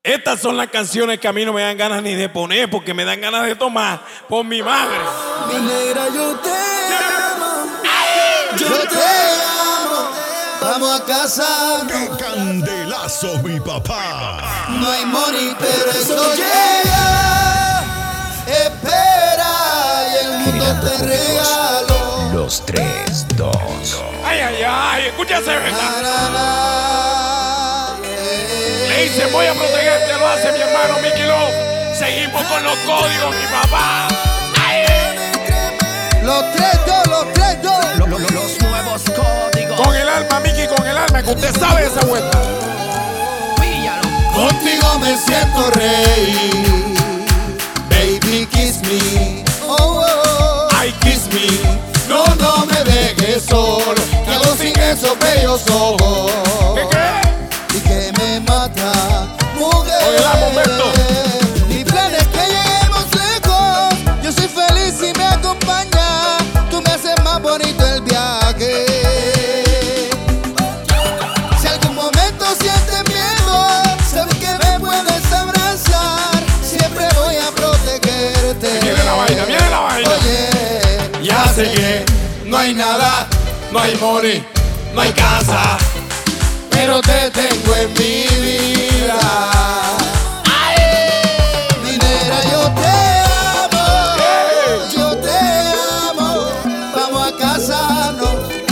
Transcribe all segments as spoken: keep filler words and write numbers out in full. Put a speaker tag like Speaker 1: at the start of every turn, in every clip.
Speaker 1: Estas son las canciones que a mí no me dan ganas ni de poner, porque me dan ganas de tomar por mi madre.
Speaker 2: Mi negra, yo te amo, yo te amo, vamos a casarnos.
Speaker 3: ¡Qué candelazo, mi papá!
Speaker 2: No hay money, pero eso llega. Espera, y el mundo te regalo.
Speaker 4: Los tres, dos.
Speaker 1: Ay, ay, ay, escúchase,
Speaker 2: Na,
Speaker 1: ¿verdad?
Speaker 2: na, na, yeah.
Speaker 1: Le dice, voy a protegerte, lo hace mi hermano Mickey Love. Seguimos con los códigos, mi papá. Ay.
Speaker 2: Los tres, dos, los tres, dos.
Speaker 4: Lo- lo- lo- los nuevos códigos.
Speaker 1: Con el alma, Mickey, con el alma, que usted sabe esa vuelta.
Speaker 4: Píllalo.
Speaker 2: Contigo me siento rey. Baby, kiss me. Oh, oh.
Speaker 1: Ay, kiss me.
Speaker 2: No, no me dejes solo, que hago sin esos bellos ojos.
Speaker 1: ¿Qué, qué?
Speaker 2: Y que me mata, mujer.
Speaker 1: Oye, la, momento.
Speaker 2: Mi plan es que lleguemos lejos. Yo soy feliz si me acompañas. Tú me haces más bonito el viaje. Si algún momento sientes miedo, sabes que me puedes abrazar. Siempre voy a protegerte.
Speaker 1: Viene la vaina, viene la vaina.
Speaker 2: Oye,
Speaker 1: Ya sé que no hay nada, no hay money, no hay casa,
Speaker 2: pero te tengo en mi vida. Mi negra, yo te amo, yo te amo. Vamos a casarnos.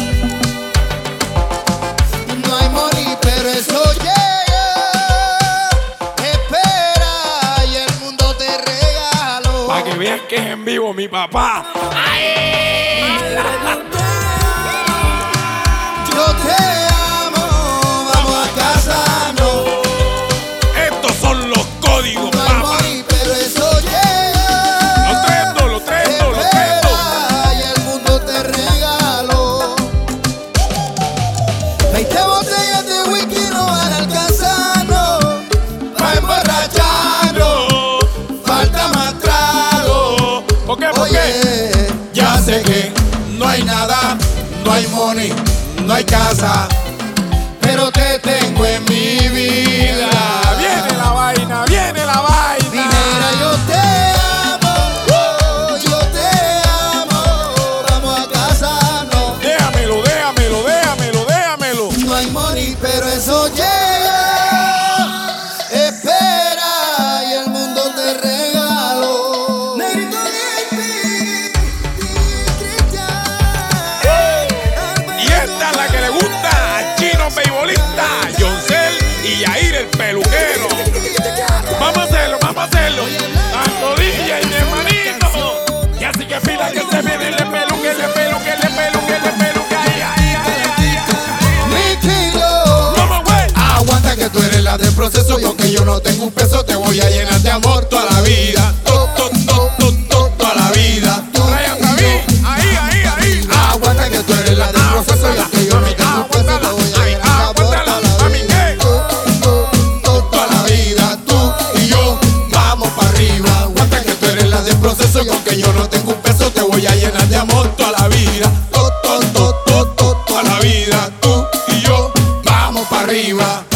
Speaker 2: No hay money, pero eso llega. Espera, y el mundo te regalo.
Speaker 1: para que vean que es en vivo mi papá.
Speaker 2: Yo te amo, vamos a casarnos.
Speaker 1: Estos son los códigos,
Speaker 2: No hay
Speaker 1: papá.
Speaker 2: money, pero eso llega.
Speaker 1: Los tres, los tres, los tres.
Speaker 2: Espera, y el mundo te regalo. Veinte botellas de whisky no van a alcanzarnos. Pa' emborracharnos, falta más trago.
Speaker 1: ¿Por qué? ¿Por qué?
Speaker 2: Oye, ya sé que no hay nada, no hay money, no hay casa, pero te tengo en mi vida.
Speaker 1: Viene la vaina, viene la vaina.
Speaker 2: Mi negra, yo te amo, yo te amo, vamos a casarnos.
Speaker 1: Déjamelo, déjamelo, déjamelo, déjamelo.
Speaker 2: No hay money, pero eso llega. Espera, y el mundo te regalo. Negrito
Speaker 1: Y esta es la que le gusta a Chino Beisbolista, Yoncel y Yair el peluquero. Vamos a hacerlo, vamos a hacerlo. Tanto D J y mi hermanito. Y así que pila que se viene, le peluque, le peluque, le peluque, le peluque. Ay, ay, ay, ay, ay.
Speaker 2: Mi kilo.
Speaker 1: Vamos, güey.
Speaker 2: Aguanta que tú eres la del proceso, y aunque yo no tengo un peso, te voy a llenar de amor toda la vida. To, to, to, to, to, toda la vida. Tú
Speaker 1: Brian
Speaker 2: y
Speaker 1: David,
Speaker 2: yo.
Speaker 1: ahí, ahí, ahí.
Speaker 2: Aguanta que tú eres la del proceso, y aunque yo no tengo un peso, te voy a llenar de amor toda la
Speaker 1: Mami,
Speaker 2: vida.
Speaker 1: ¿qué?
Speaker 2: To, to, to, toda la vida. Tú y yo vamos para arriba. Aguanta que tú eres la del proceso, y aunque yo no tengo un peso, te voy a llenar de amor toda la vida. To, to, to, to, to, toda la vida. Tú y yo vamos para arriba.